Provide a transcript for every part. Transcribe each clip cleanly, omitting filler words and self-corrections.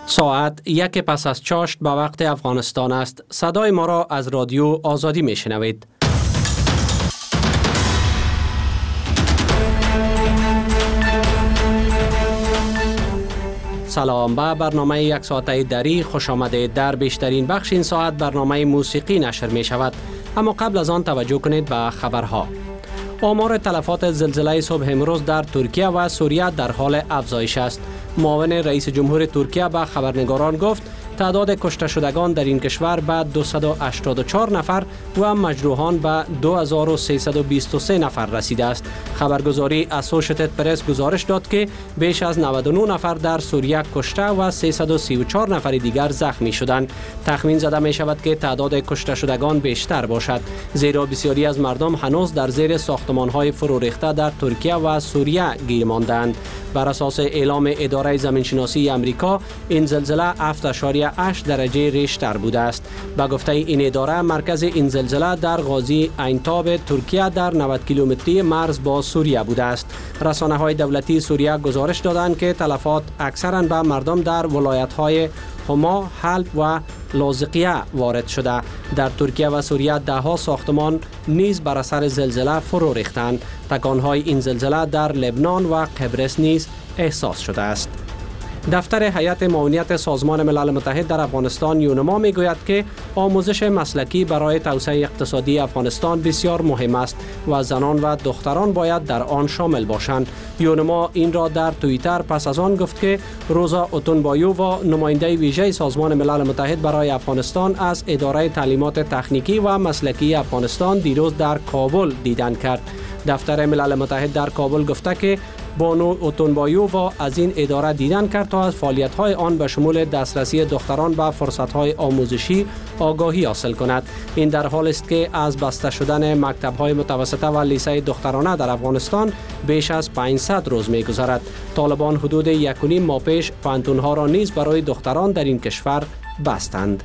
ساعت 1 پس از چاشت به وقت افغانستان است. صدای ما را از رادیو آزادی می شنوید. سلام، به برنامه یک ساعته دری خوش آمده. در بیشترین بخش این ساعت برنامه موسیقی نشر می شود. اما قبل از آن توجه کنید به خبرها. آمار تلفات زلزله صبح امروز در ترکیه و سوریه در حال افزایش است. معاون رئیس جمهور ترکیه به خبرنگاران گفت تعداد کشته شدگان در این کشور به 284 نفر و مجروحان به 2323 نفر رسیده است. خبرگزاری اسوشییتد پرس گزارش داد که بیش از 99 نفر در سوریه کشته و 334 نفر دیگر زخمی شدند. تخمین زده می شود که تعداد کشته شدگان بیشتر باشد، زیرا بسیاری از مردم هنوز در زیر ساختمان‌های فرو ریخته در ترکیه و سوریه گیر ماندند. بر اساس اعلام اداره زمینشناسی امریکا، این زلزله 7.8 درجه ریشتر بوده است. به گفته این اداره، مرکز این زلزله در غازی عینتاب ترکیه در 90 کیلومتری مرز با سوریه بوده است. رسانه‌های دولتی سوریه گزارش دادند که تلفات اکثراً به مردم در ولایت‌های حما، حلب و لاذقیه وارد شده. در ترکیه و سوریه ده‌ها ساختمان نیز بر اثر زلزله فرو ریختند. تکان‌های این زلزله در لبنان و قبرس نیز احساس شده است. دفتر هیئت معاونیت سازمان ملل متحد در افغانستان یونما میگوید که آموزش مسلکی برای توسعه اقتصادی افغانستان بسیار مهم است و زنان و دختران باید در آن شامل باشند. یونما این را در توییتر پس از آن گفت که روزا اتونبایو و نماینده ویژه سازمان ملل متحد برای افغانستان از اداره تعلیمات تکنیکی و مسلکی افغانستان دیروز در کابل دیدن کرد. دفتر ملل متحد در کابل گفته که بانو اتونبایووا از این اداره دیدن کرد تا از فعالیت‌های آن به شمول دسترسی دختران به فرصت‌های آموزشی آگاهی حاصل کند. این در حالی است که از بسته شدن مکتب‌های متوسطه و لیسه دخترانه در افغانستان بیش از 500 روز می‌گذرد. طالبان حدود 1.5 ماه پیش پانتون‌ها را نیز برای دختران در این کشور بستند.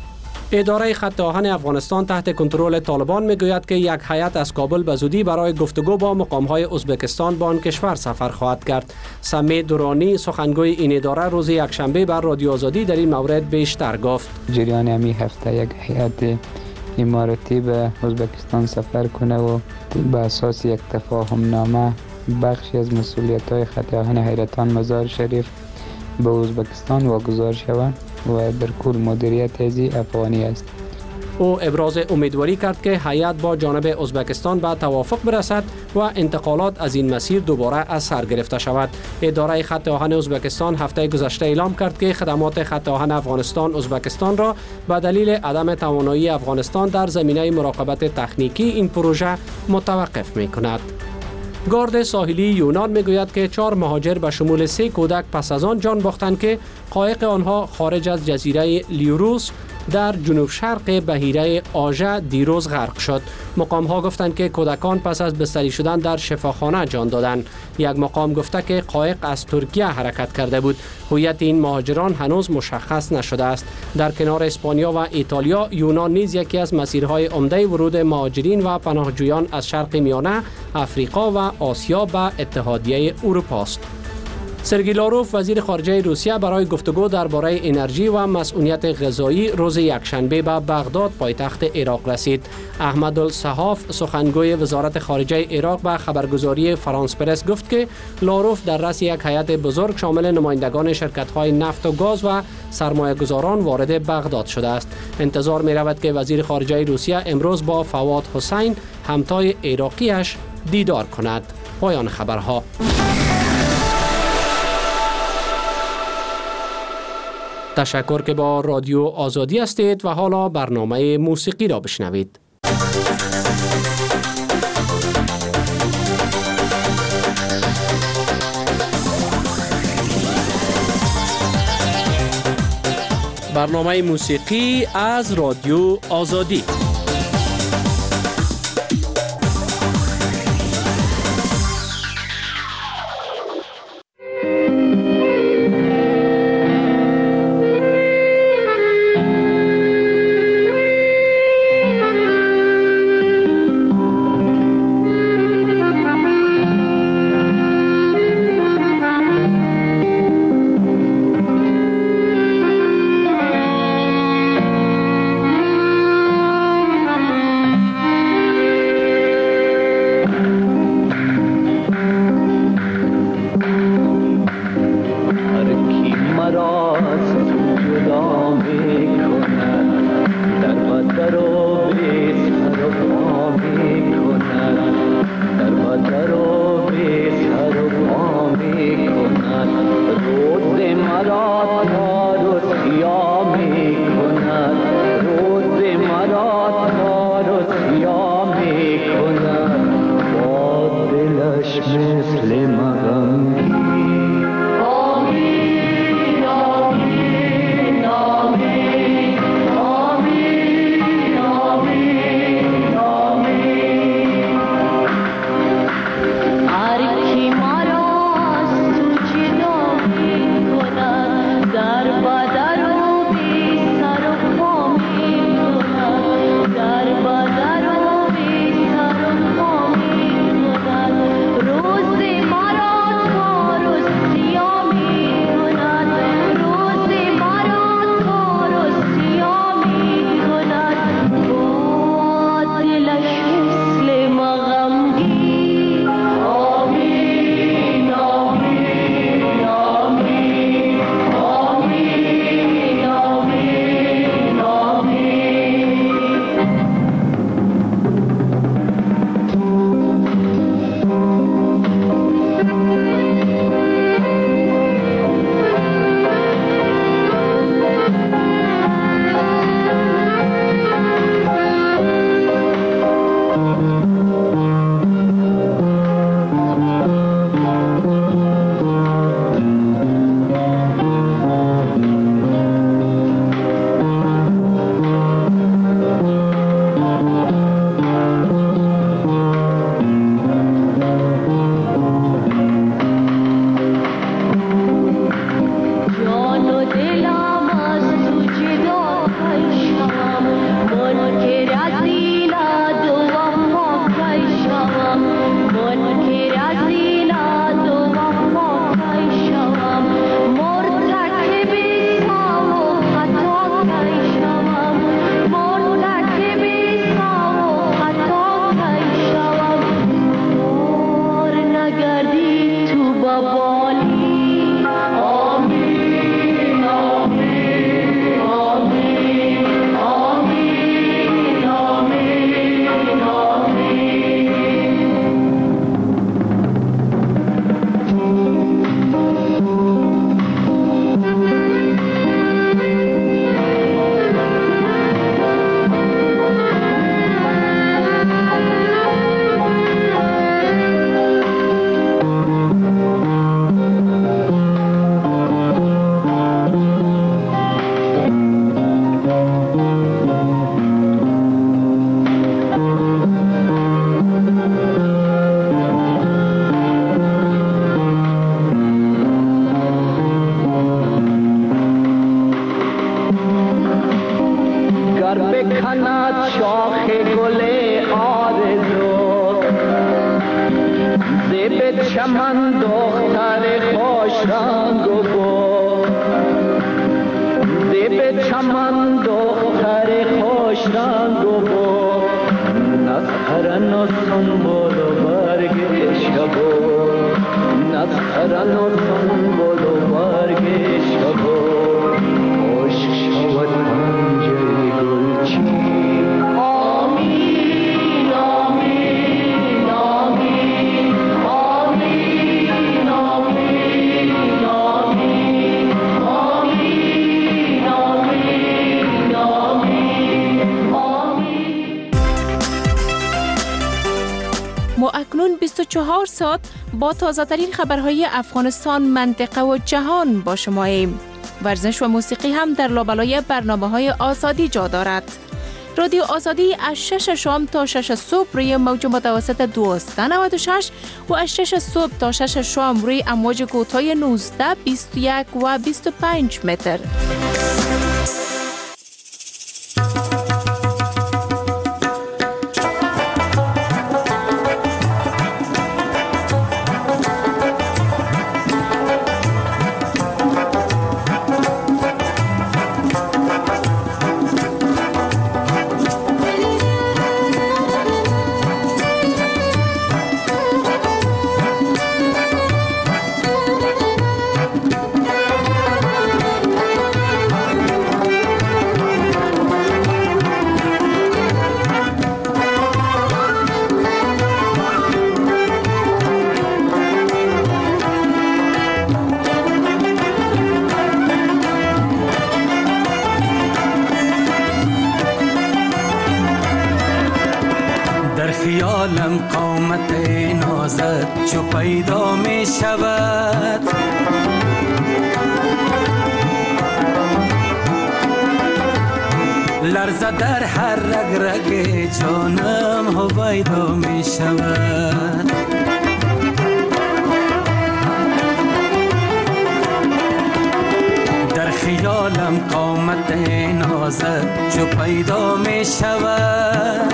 اداره خط آهن افغانستان تحت کنترل طالبان میگوید که یک هیئت از کابل به زودی برای گفتگو با مقام‌های ازبکستان با آن کشور سفر خواهد کرد. سمی دورانی سخنگوی این اداره روز یکشنبه بر رادیو آزادی در این مورد بیشتر گفت. جریان همین هفته یک هیئت اماراتی به ازبکستان سفر کنه و به اساس یک تفاهم نامه بخشی از مسئولیت‌های خط آهن حیرتان مزار شریف به ازبکستان واگذار شود و در کل مدیریت ازی افغانی است. او ابراز امیدواری کرد که هیئت با جانب ازبکستان به توافق برسد و انتقالات از این مسیر دوباره از سر گرفته شود. اداره خط آهن ازبکستان هفته گذشته اعلام کرد که خدمات خط آهن افغانستان ازبکستان را به دلیل عدم توانایی افغانستان در زمینه مراقبت تکنیکی این پروژه متوقف می‌کند. گارد ساحلی یونان میگوید که 4 مهاجر به شمول 3 کودک پس از آن جان باختند که قایق آنها خارج از جزیره لیوروس در جنوب شرق بحیره آژه دیروز غرق شد. مقام‌ها گفتند که کودکان پس از بستری شدن در شفاخانه جان دادند. یک مقام گفته که قایق از ترکیه حرکت کرده بود. هویت این مهاجران هنوز مشخص نشده است. در کنار اسپانیا و ایتالیا، یونان نیز یکی از مسیرهای عمده ورود مهاجرین و پناهجویان از شرق میانه، افریقا و آسیا به اتحادیه اروپا است. سرگئی لاروف وزیر خارجه روسیه برای گفتگو درباره انرژی و مسئولیت غذایی روز یکشنبه به بغداد پایتخت عراق رسید. احمدالصحاف سخنگوی وزارت خارجه عراق به خبرگزاری فرانس پرس گفت که لاروف در رأس یک هیئت بزرگ شامل نمایندگان شرکت‌های نفت و گاز و سرمایه‌گذاران وارد بغداد شده است. انتظار می‌رود که وزیر خارجه روسیه امروز با فواد حسین همتای عراقیش دیدار کند. پایان خبرها. تشکر که با رادیو آزادی هستید و حالا برنامه موسیقی را بشنوید. برنامه موسیقی از رادیو آزادی. اکنون 24 ساعت با تازه ترین خبرهای افغانستان، منطقه و جهان با شماییم. ورزش و موسیقی هم در لابلای برنامه‌های آزادی جا دارد. رادیو آزادی از 6 شام تا 6 صبح روی موج متوسط 1296 و از 6 صبح تا 6 شام روی امواج کوتاه 19، 21 و 25 متر. خیالم قامت نازت چو پیدا می شود، لرزه در هر رگ رگ جانم هویدا می شود. در خیالم قامت نازت چو پیدا می شود،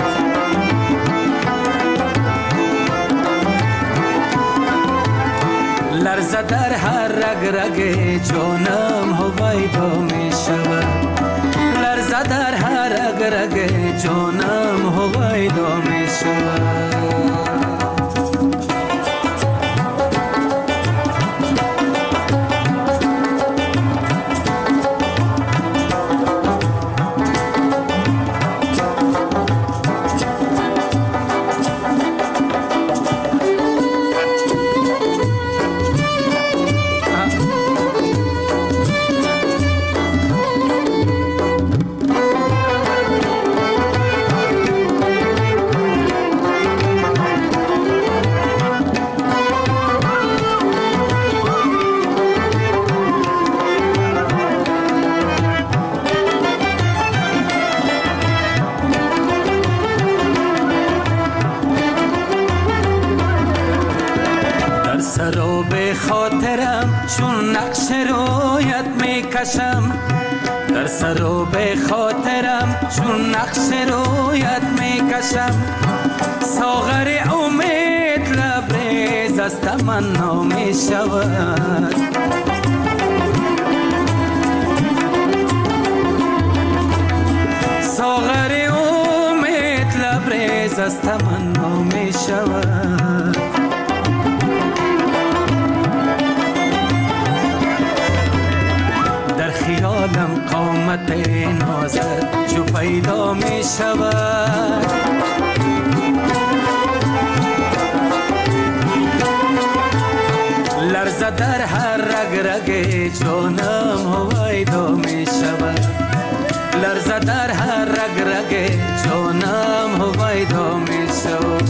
لرزه در هر رگ رگ جانم هویدا می شود، لرزه در هر رگ رگ جانم هویدا می شود. کشم، در سر و به خاطرم چون نقش رویت می کشم. ساغر امید لبریز از تمنا می شود، ساغر امید لبریز از تمنا می شود. در خیالم قامت نازت جو پیدا می شود، لرزه در هر رگ رگ جانم هویدا می شود، لرزه در هر رگ رگ جانم هویدا می شود.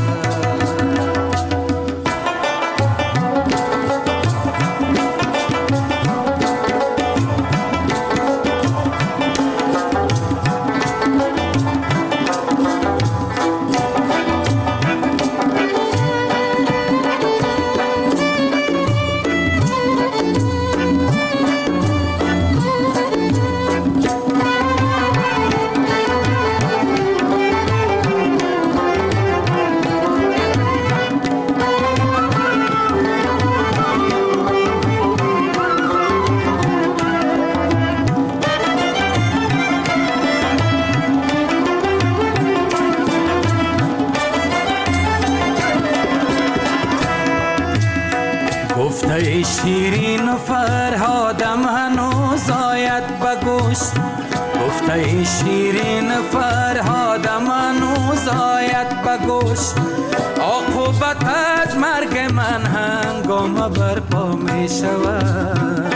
گفته شیرین و فرهادم هنوز آید به گوش، گفته شیرین و فرهادم هنوز آید به گوش. عاقبت از مرگ من هنگام برپا می شود،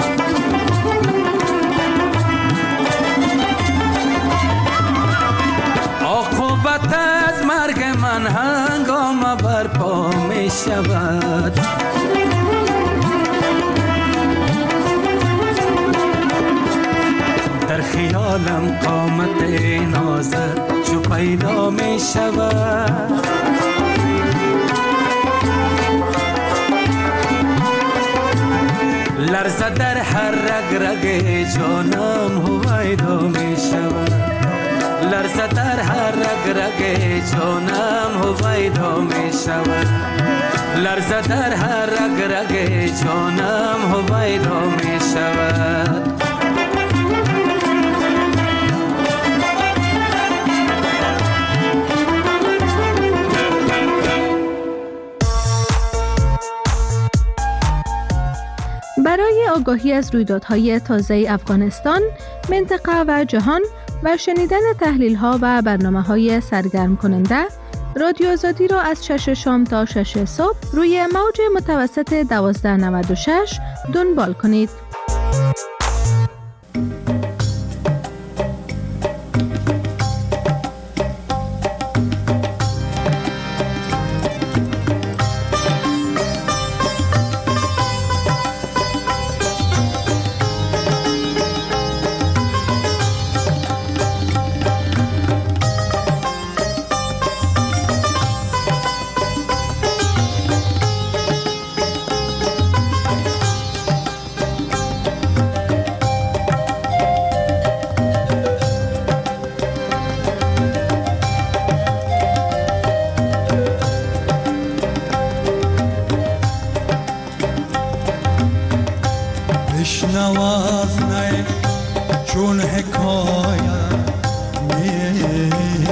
عاقبت از مرگ من هنگام برپا می شود. در خیالم قامت نازت جو پیدا می شود، لرزه در هر رگ رگ جانم هویدا می شود، لرزه در هر رگ رگ جانم هویدا می شود، لرزه در هر رگ رگ جانم هویدا می شود. برای آگاهی از رویدادهای تازه افغانستان، منطقه و جهان و شنیدن تحلیل‌ها و برنامه‌های سرگرم کننده، رادیو آزادی را از 6 شام تا 6 صبح روی موج متوسط 1296 دنبال کنید. چون حکایت می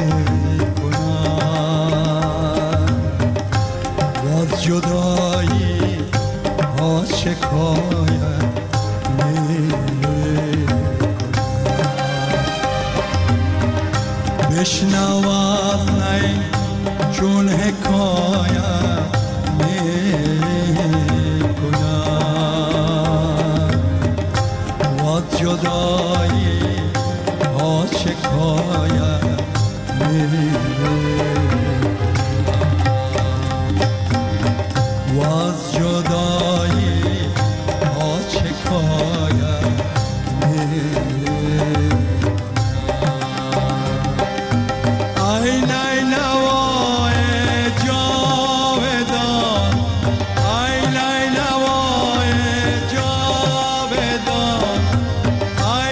کنم باز جدایی ها شکایت می کنم بشنواد نی چون حکایت می کنم باز جدایی ها شکایت می واز جدایی ها شکایت ای نیلوای جاودان ای نیلوای جاودان ای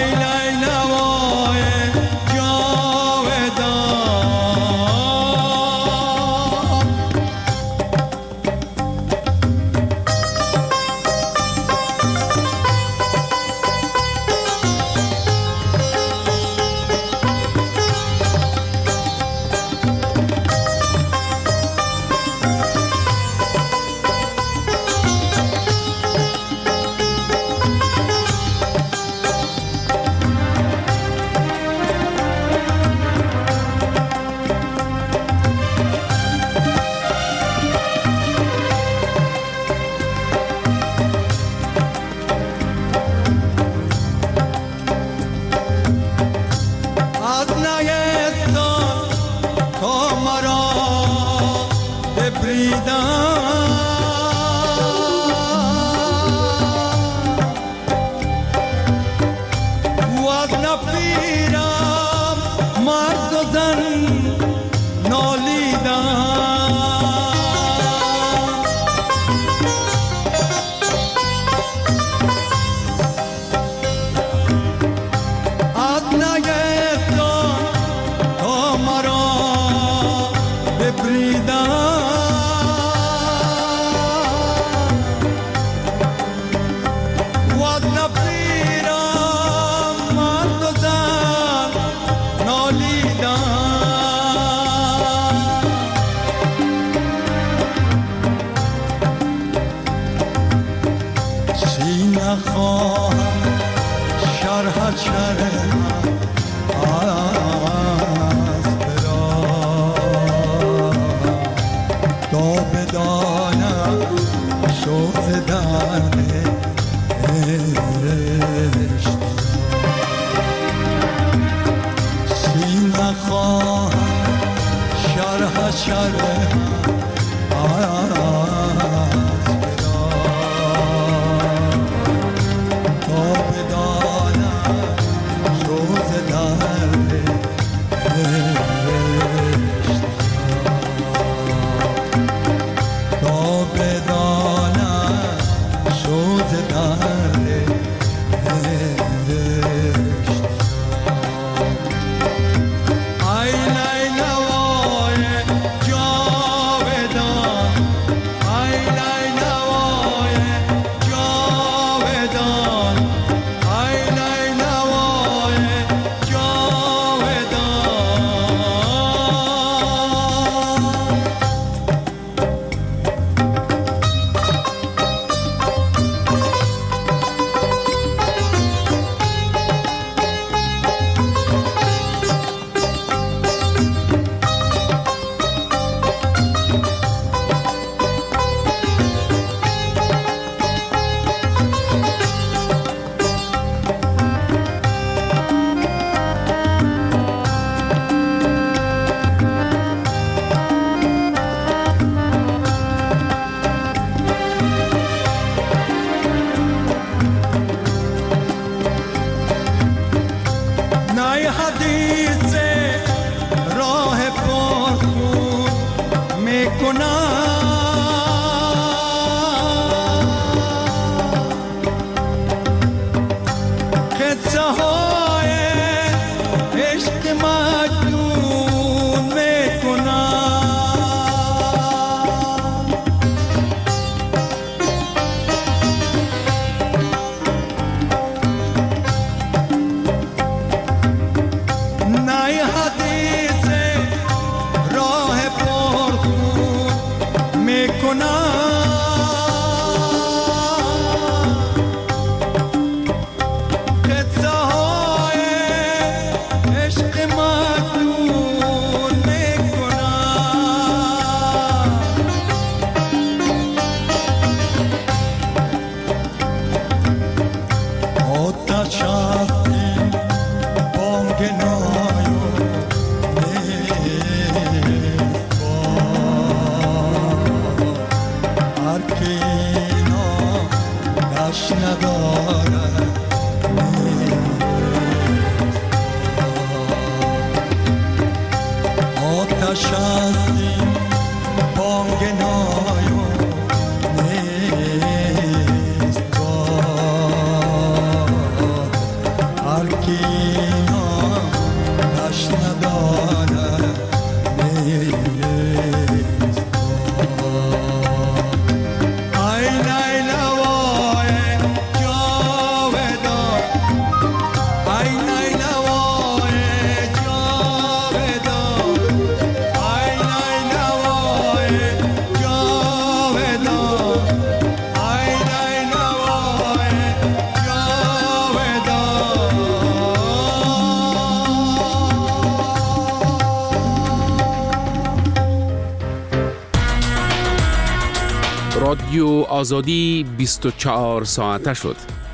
رادیو آزادی 24 ساعته شد.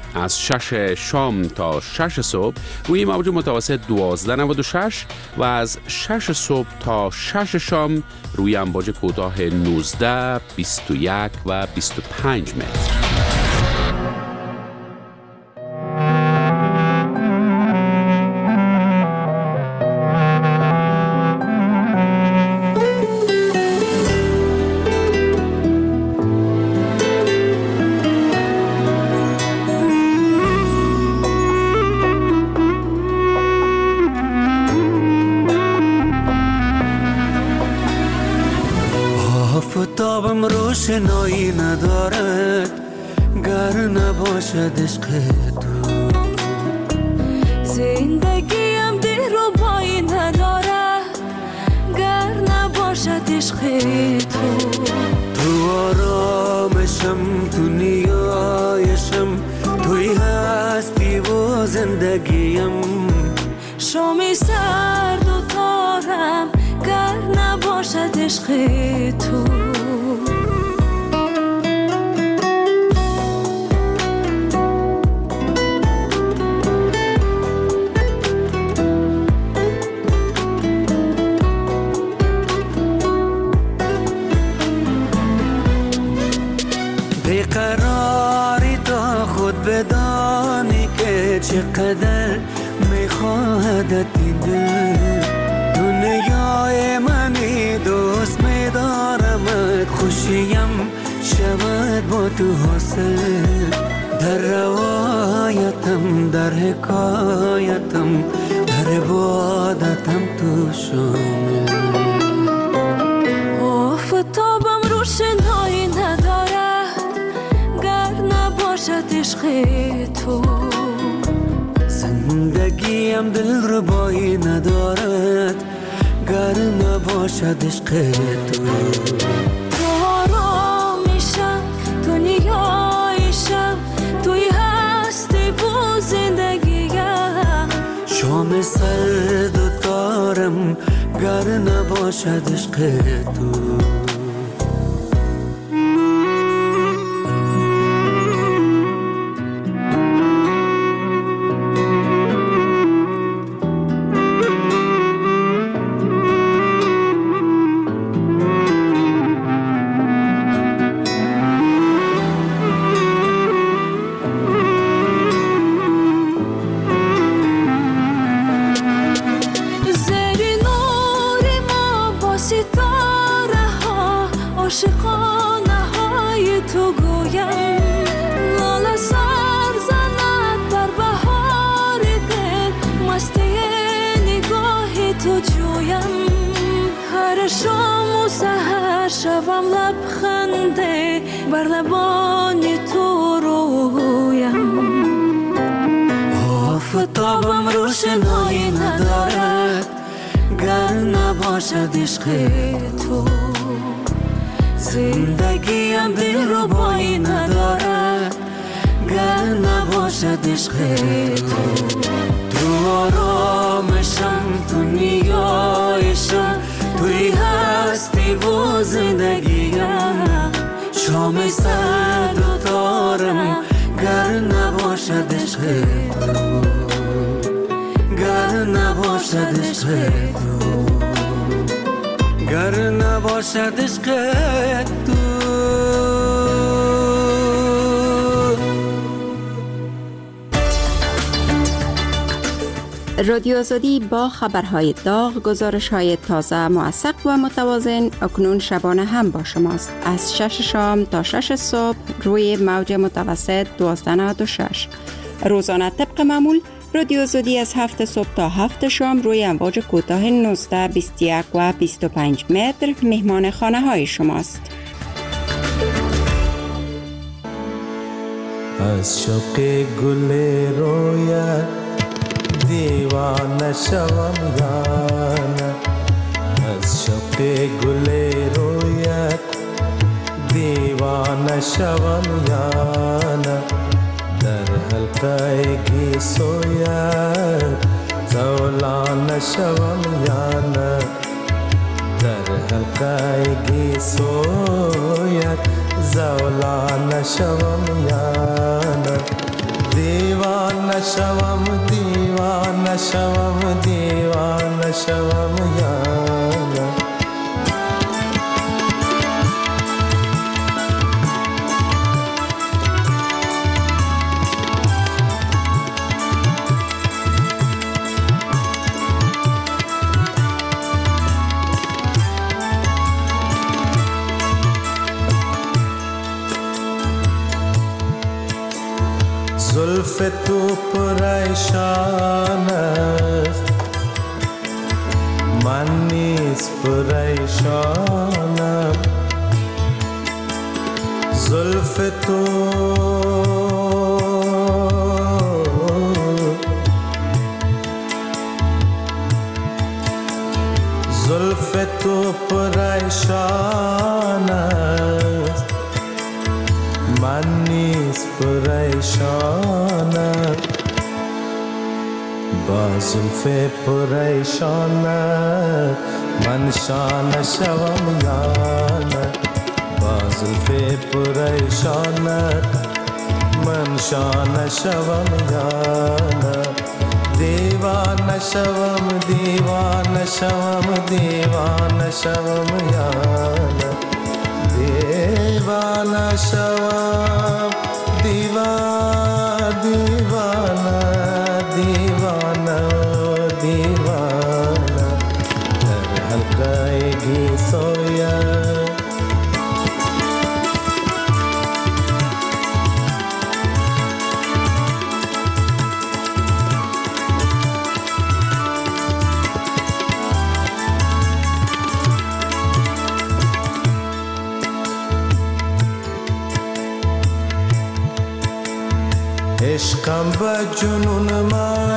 از 6 شام تا 6 صبح روی موج متوسط 1296 و از 6 صبح تا 6 شام روی امواج کوتاه 19، 21 و 25 متر. آفتابم روشنایی ندارد گر نباشد عشق تو. زندگیم دلربایی ندارد گر نباشد عشق تو. تو آرامشم، تو نیایشم، توی هستی و زندگیم. شامی سرد و تارم گر نباشد عشق تو. بیقراری تا خود بدانی که چقدر میخواهدت این دل. دنیای منی دوست میدارمت، خوشیم شود با تو حاصل. در روایتم، در حکایتم، در عبادتم تو شامل. آفتابم روشنایی ندارد گر نباشد عشق تو. زندگیم دلربایی ندارد گر نباشد عشق تو. تو آرامیشم، تو نیایشم، توی هستی و زندگیم. شام سرد و تارم گر نباشد عشق تو. عاشقانه های تو گویم، لاله سر زند در بهار دل، مستی نگاه تو جویم. هر شام و سحر شوم لبخنده بر لبان تو رویم. آفتابم روشنایی ندارد گر نباشد عشق تو. زندگیم دلربایی ندارد گر نباشد عشق تو. تو آرامشم، تو نیایشم، توی هستی و زندگیم. شام سرد و تارم گر نباشد عشق تو. گر نباشد عشق تو. گر نباشد عشق تو. رادیو آزادی با خبرهای داغ، گزارش‌های تازه، موثق و متوازن اکنون شبانه هم با شماست. از 6 شام تا 6 صبح روی موج متوسط 1296. روزانه طبق معمول رادیو آزادی از 7 صبح تا 7 شام روی امواج کوتاه 19، 21 و 25 متر مهمان خانه های شماست. از شوق گل رویت دیوانه شوم یا نه. از شوق گل رویت دیوانه شوم یا نه. در حلقه گیسویت زولانه شوم یا نه. در حلقه گیسویت زولانه شوم یا نه. دیوانه شوم دیوانه شوم دیوانه شوم یانه زلف تو پریشان است من نیز پریشانم زلف تو زلف تو پریشان است من نیز پریشانم با زلف پریشانت من شانه شوم یانه با زلف پریشانت من شانه شوم یانه دیوانه شوم دیوانه شوم دیوانه شوم یانه دیوانه شوم دیوانه دیوانه دیوانه دیوانه در حلقه گیسویه عشقم به جنون من